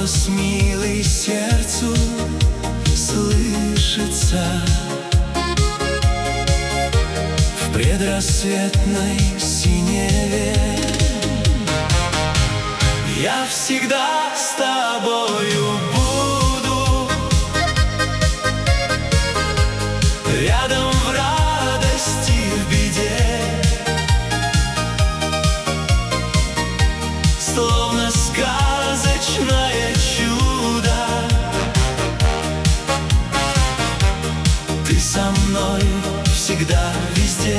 голос милый сердцу слышится в предрассветной синеве. Я всегда с тобою буду, рядом в радости, в беде, словно сказочное чудо. Ты со мной всегда, везде.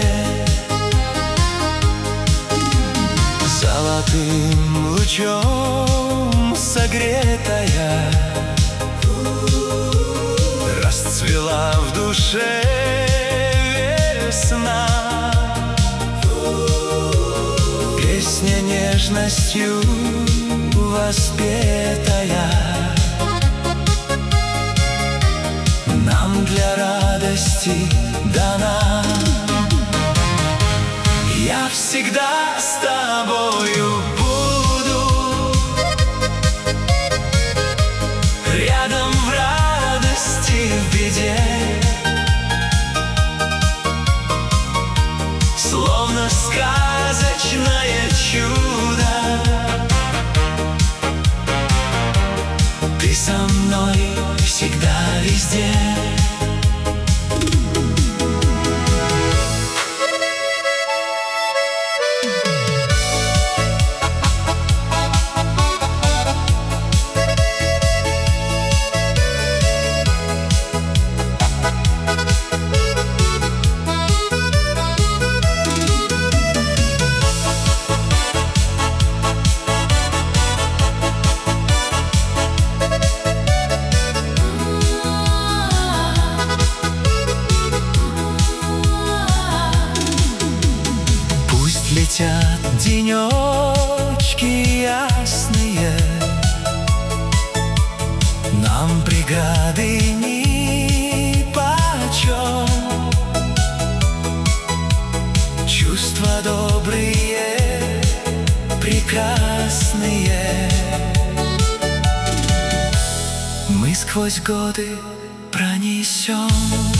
Золотым лучом согретая расцвела в душе весна. Песня нежностью воспетая нам для радости дана. Я всегда с тобою буду, рядом в радости, в беде, словно сказочное чудо. Ты со мной всегда, везде. Летят денечки ясные, нам преграды нипочем. Чувства добрые, прекрасные, мы сквозь годы пронесем.